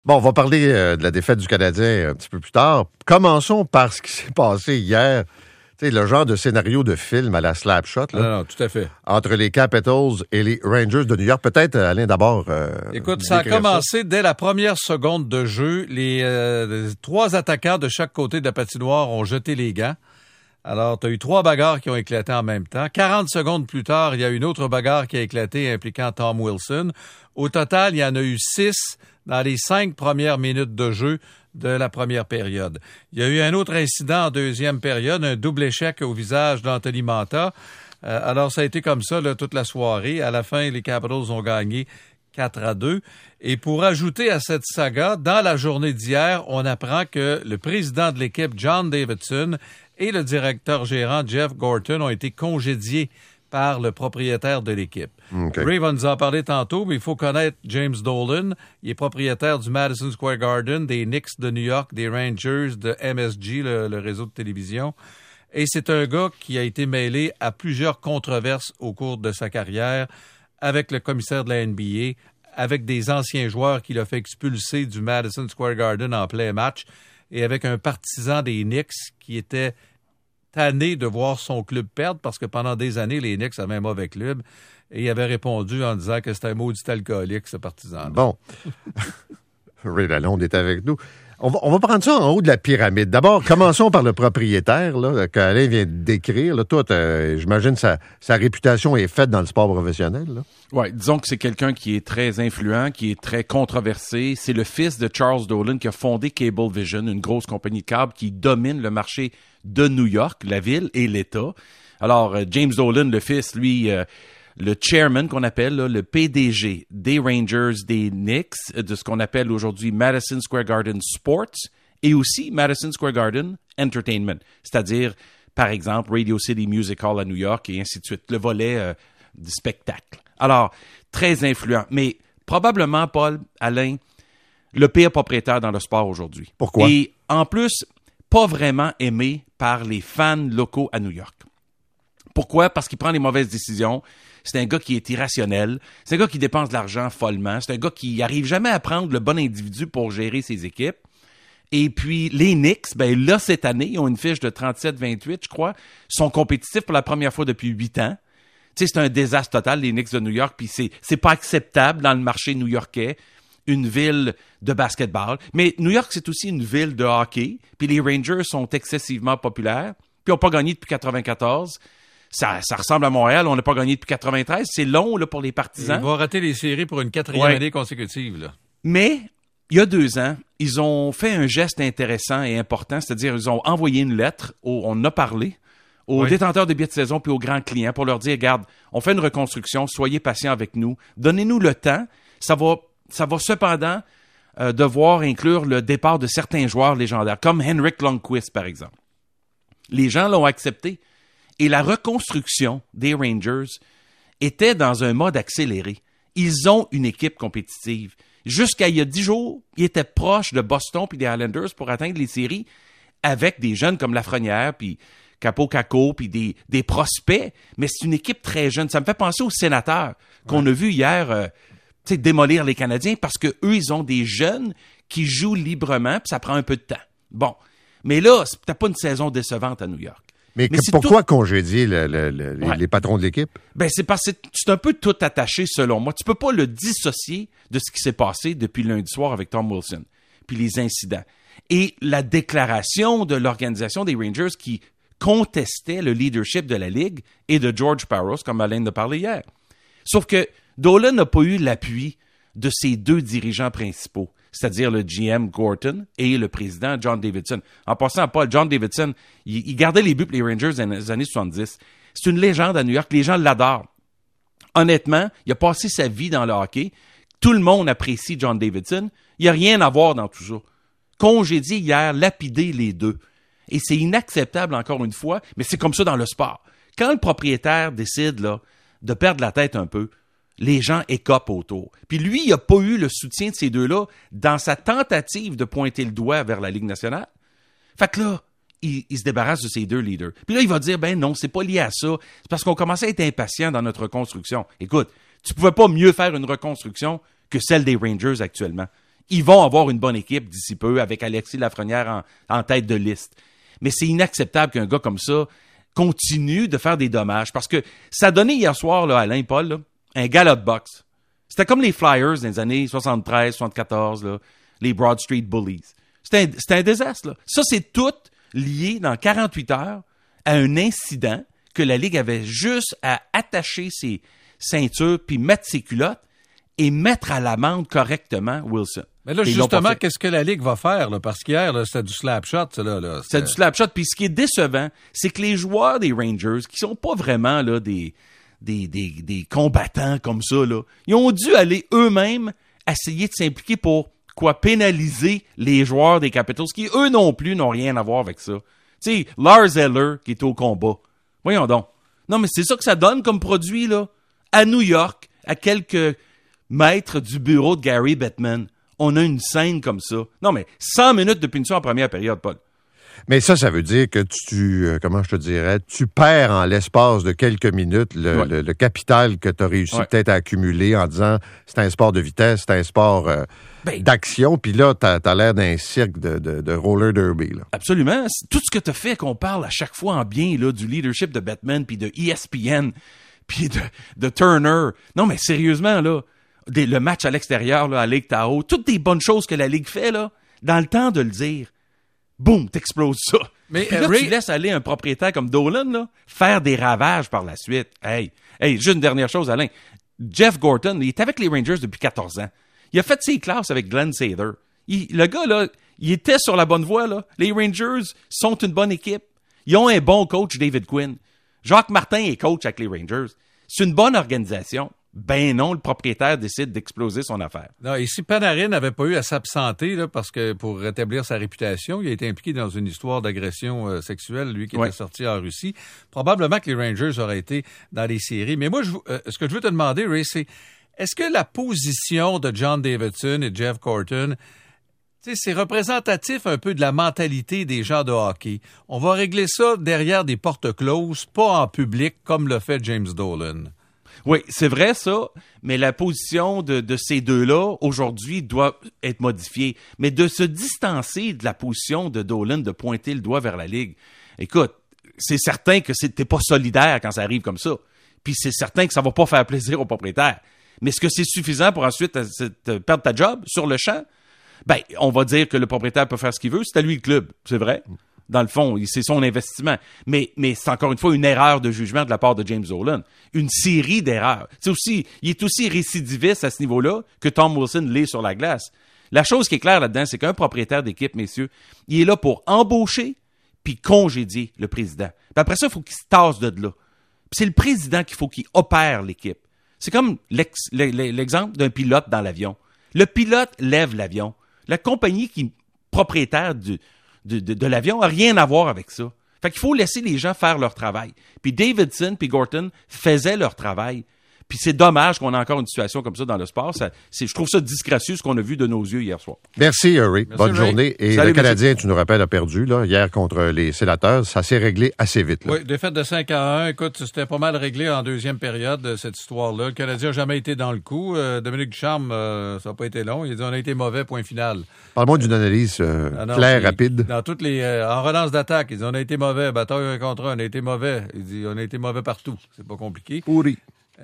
Bon, on va parler de la défaite du Canadien un petit peu plus tard. Commençons par ce qui s'est passé hier. Tu sais, le genre de scénario de film à la Slapshot, là. Non, tout à fait. Entre les Capitals et les Rangers de New York. Peut-être, Alain, d'abord... Écoute, ça a commencé dès la première seconde de jeu. Les trois attaquants de chaque côté de la patinoire ont jeté les gants. Alors, tu as eu 3 bagarres qui ont éclaté en même temps. 40 secondes plus tard, il y a une autre bagarre qui a éclaté impliquant Tom Wilson. Au total, il y en a eu 6 dans les 5 premières minutes de jeu de la première période. Il y a eu un autre incident en deuxième période, un double échec au visage d'Anthony Mantha. Alors, ça a été comme ça là, toute la soirée. À la fin, les Capitals ont gagné 4-2. Et pour ajouter à cette saga, dans la journée d'hier, on apprend que le président de l'équipe, John Davidson, et le directeur gérant, Jeff Gorton, ont été congédiés par le propriétaire de l'équipe. Okay. Ray va nous en parler tantôt, mais il faut connaître James Dolan. Il est propriétaire du Madison Square Garden, des Knicks de New York, des Rangers, de MSG, le réseau de télévision. Et c'est un gars qui a été mêlé à plusieurs controverses au cours de sa carrière avec le commissaire de la NBA, avec des anciens joueurs qu'il a fait expulser du Madison Square Garden en plein match et avec un partisan des Knicks qui était tanné de voir son club perdre parce que pendant des années, les Knicks avaient un mauvais club et il avait répondu en disant que c'était un maudit alcoolique, ce partisan-là. Bon. Ray Lalonde est avec nous. On va prendre ça en haut de la pyramide. D'abord, commençons par le propriétaire là, qu'Alain vient de décrire. Là, toi, j'imagine sa réputation est faite dans le sport professionnel. Oui, disons que c'est quelqu'un qui est très influent, qui est très controversé. C'est le fils de Charles Dolan qui a fondé Cablevision, une grosse compagnie de câbles qui domine le marché de New York, la ville et l'État. Alors, James Dolan, le fils, lui... le chairman qu'on appelle, là, le PDG des Rangers, des Knicks, de ce qu'on appelle aujourd'hui Madison Square Garden Sports et aussi Madison Square Garden Entertainment, c'est-à-dire, par exemple, Radio City Music Hall à New York et ainsi de suite, le volet du spectacle. Alors, très influent, mais probablement, Paul, Alain, le pire propriétaire dans le sport aujourd'hui. Pourquoi? Et en plus, pas vraiment aimé par les fans locaux à New York. Pourquoi? Parce qu'il prend les mauvaises décisions. C'est un gars qui est irrationnel. C'est un gars qui dépense de l'argent follement. C'est un gars qui arrive jamais à prendre le bon individu pour gérer ses équipes. Et puis, les Knicks, ben là, cette année, ils ont une fiche de 37-28, je crois. Ils sont compétitifs pour la première fois depuis 8 ans. Tu sais, c'est un désastre total, les Knicks de New York. Puis c'est pas acceptable dans le marché new-yorkais. Une ville de basketball. Mais New York, c'est aussi une ville de hockey. Puis les Rangers sont excessivement populaires. Puis ils n'ont pas gagné depuis 94. Ça ressemble à Montréal, on n'a pas gagné depuis 93. C'est long là, pour les partisans. Ils vont rater les séries pour une 4e année consécutive. Là. Mais, il y a 2 ans, ils ont fait un geste intéressant et important, c'est-à-dire ils ont envoyé une lettre, on en a parlé, aux détenteurs de billets de saison puis aux grands clients pour leur dire, regarde, on fait une reconstruction, soyez patients avec nous, donnez-nous le temps. Ça va cependant devoir inclure le départ de certains joueurs légendaires, comme Henrik Lundqvist, par exemple. Les gens l'ont accepté. Et la reconstruction des Rangers était dans un mode accéléré. Ils ont une équipe compétitive. Jusqu'à il y a 10 jours, ils étaient proches de Boston puis des Islanders pour atteindre les séries avec des jeunes comme Lafrenière puis Capo Caco puis des prospects. Mais c'est une équipe très jeune. Ça me fait penser aux Sénateurs qu'on a vu hier démolir les Canadiens parce que eux ils ont des jeunes qui jouent librement puis ça prend un peu de temps. Bon. Mais là, c'est peut-être pas une saison décevante à New York. Mais pourquoi congédier les patrons de l'équipe? Ben c'est parce que c'est un peu tout attaché selon moi. Tu peux pas le dissocier de ce qui s'est passé depuis lundi soir avec Tom Wilson, puis les incidents. Et la déclaration de l'organisation des Rangers qui contestait le leadership de la Ligue et de George Parros, comme Alain a parlé hier. Sauf que Dolan n'a pas eu l'appui de ses 2 dirigeants principaux, c'est-à-dire le GM Gorton et le président John Davidson. En passant à Paul, John Davidson, il gardait les buts pour les Rangers dans les années 70. C'est une légende à New York. Les gens l'adorent. Honnêtement, il a passé sa vie dans le hockey. Tout le monde apprécie John Davidson. Il n'y a rien à voir dans tout ça. Congédié hier, lapidé les 2. Et c'est inacceptable encore une fois, mais c'est comme ça dans le sport. Quand le propriétaire décide là, de perdre la tête un peu, les gens écopent autour. Puis lui, il n'a pas eu le soutien de ces 2-là dans sa tentative de pointer le doigt vers la Ligue nationale. Fait que là, il se débarrasse de ces 2 leaders. Puis là, il va dire, ben non, c'est pas lié à ça. C'est parce qu'on commençait à être impatient dans notre reconstruction. Écoute, tu pouvais pas mieux faire une reconstruction que celle des Rangers actuellement. Ils vont avoir une bonne équipe d'ici peu avec Alexis Lafrenière en tête de liste. Mais c'est inacceptable qu'un gars comme ça continue de faire des dommages parce que ça a donné hier soir, là, Alain, Paul, là, un gala de boxe. C'était comme les Flyers dans les années 73, 74, là, les Broad Street Bullies. C'était un désastre. Là. Ça, c'est tout lié dans 48 heures à un incident que la Ligue avait juste à attacher ses ceintures puis mettre ses culottes et mettre à l'amende correctement Wilson. Mais là, justement, qu'est-ce que la Ligue va faire? Là? Parce qu'hier, là, c'était du slap shot. C'était du slap shot. Puis ce qui est décevant, c'est que les joueurs des Rangers, qui sont pas vraiment là, des combattants comme ça, là, ils ont dû aller eux-mêmes essayer de s'impliquer pour pénaliser les joueurs des Capitals, qui eux non plus n'ont rien à voir avec ça. Tu sais, Lars Eller qui est au combat. Voyons donc. Non, mais c'est ça que ça donne comme produit, là. À New York, à quelques mètres du bureau de Gary Bettman, on a une scène comme ça. Non, mais 100 minutes de punition en première période, Paul. Mais ça veut dire que comment je te dirais, tu perds en l'espace de quelques minutes le capital que tu as réussi peut-être à accumuler en disant c'est un sport de vitesse, c'est un sport d'action, puis là, t'as l'air d'un cirque de roller derby. Là. Absolument. Tout ce que tu as fait, qu'on parle à chaque fois en bien là, du leadership de Bettman, puis de ESPN, puis de Turner. Non, mais sérieusement, là, le match à l'extérieur, là, à Lake Tahoe, toutes des bonnes choses que la Ligue fait, là, dans le temps de le dire. Boum, t'exploses ça. Mais puis là, tu laisses aller un propriétaire comme Dolan là, faire des ravages par la suite. Hey, juste une dernière chose, Alain. Jeff Gorton, il est avec les Rangers depuis 14 ans. Il a fait ses classes avec Glenn Sather. Le gars, là, il était sur la bonne voie. Là. Les Rangers sont une bonne équipe. Ils ont un bon coach, David Quinn. Jacques Martin est coach avec les Rangers. C'est une bonne organisation. Ben non, le propriétaire décide d'exploser son affaire. Non, et si Panarin n'avait pas eu à s'absenter, là, parce que pour rétablir sa réputation, il a été impliqué dans une histoire d'agression sexuelle, lui qui était sorti en Russie, probablement que les Rangers auraient été dans les séries. Mais moi, ce que je veux te demander, Ray, c'est est-ce que la position de John Davidson et Jeff Gorton, c'est représentatif un peu de la mentalité des gens de hockey? On va régler ça derrière des portes closes, pas en public, comme le fait James Dolan. Oui, c'est vrai ça, mais la position de ces deux-là, aujourd'hui, doit être modifiée. Mais de se distancer de la position de Dolan, de pointer le doigt vers la Ligue, écoute, c'est certain que t'es pas solidaire quand ça arrive comme ça. Puis c'est certain que ça va pas faire plaisir aux propriétaires. Mais est-ce que c'est suffisant pour ensuite perdre ta job sur le champ? Ben, on va dire que le propriétaire peut faire ce qu'il veut, c'est à lui le club, c'est vrai. Dans le fond, c'est son investissement. Mais c'est encore une fois une erreur de jugement de la part de James Dolan. Une série d'erreurs. Il est aussi récidiviste à ce niveau-là que Tom Wilson l'est sur la glace. La chose qui est claire là-dedans, c'est qu'un propriétaire d'équipe, messieurs, il est là pour embaucher puis congédier le président. Puis après ça, il faut qu'il se tasse de là. Puis c'est le président qu'il faut qu'il opère l'équipe. C'est comme l'exemple d'un pilote dans l'avion. Le pilote lève l'avion. La compagnie qui est propriétaire de l'avion n'a rien à voir avec ça. Fait qu'il faut laisser les gens faire leur travail. Puis Davidson puis Gorton faisaient leur travail. Puis c'est dommage qu'on ait encore une situation comme ça dans le sport. Je trouve ça disgracieux ce qu'on a vu de nos yeux hier soir. Merci, Ray. Bonne journée. Et salut, le Canadien, tu nous rappelles, a perdu là, hier contre les Sénateurs. Ça s'est réglé assez vite. Là. Oui, défaite de 5-1. Écoute, c'était pas mal réglé en deuxième période, cette histoire-là. Le Canadien n'a jamais été dans le coup. Dominique Ducharme, ça n'a pas été long. Il a dit on a été mauvais, point final. Parle-moi d'une analyse claire, rapide. Dans toutes les en relance d'attaque, il dit on a été mauvais. Bataille 1 contre 1, on a été mauvais. Il dit on a été mauvais partout. C'est pas compliqué. Pourri.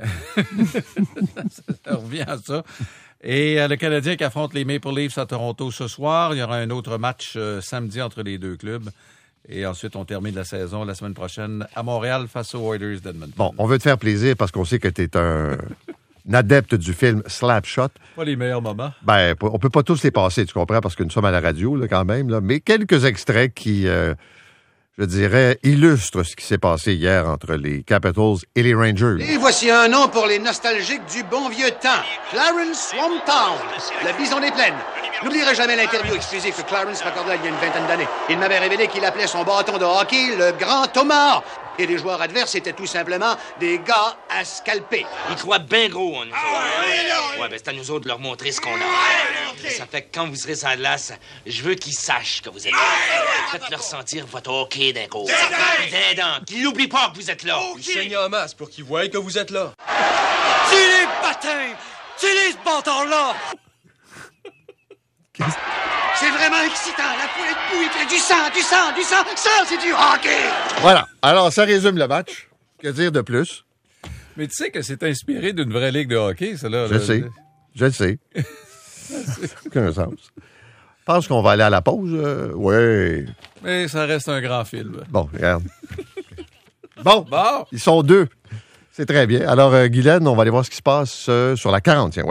Ça revient à ça. Et le Canadien qui affronte les Maple Leafs à Toronto ce soir. Il y aura un autre match samedi entre les deux clubs. Et ensuite, on termine la saison la semaine prochaine à Montréal face aux Oilers d'Edmonton. Bon, on veut te faire plaisir parce qu'on sait que tu es un adepte du film Slapshot. Pas les meilleurs moments. Ben, on peut pas tous les passer, tu comprends, parce que nous sommes à la radio là, quand même. Là. Mais quelques extraits qui... je dirais, illustre ce qui s'est passé hier entre les Capitals et les Rangers. Et voici un nom pour les nostalgiques du bon vieux temps. Clarence Swamptown, le bison des plaines. N'oublierai jamais l'interview exclusive que Clarence m'accordait il y a une vingtaine d'années. Il m'avait révélé qu'il appelait son bâton de hockey le Grand Thomas. Et les joueurs adverses étaient tout simplement des gars à scalper. Ils croient bien gros en nous autres. Ouais, ben c'est à nous autres de leur montrer ce qu'on a. Ça fait que quand vous serez sur la glace, je veux qu'ils sachent que vous êtes là. Faites-leur sentir votre hockey d'un côté. D'un dent. Qu'ils n'oublient pas que vous êtes là. Vous saignez en masse pour qu'ils voient que vous êtes là. Tu les patins! Tu les ce bâtard-là! C'est vraiment excitant. La foule est debout, il fait du sang. Ça, c'est du hockey. Voilà. Alors, ça résume le match. Que dire de plus? Mais tu sais que c'est inspiré d'une vraie ligue de hockey, ça, là. Je le sais. Aucun sens. Je pense qu'on va aller à la pause. Oui. Mais ça reste un grand film. Bon, regarde. Bon, Bon. ils sont 2. C'est très bien. Alors, Guylaine, on va aller voir ce qui se passe sur la 40e.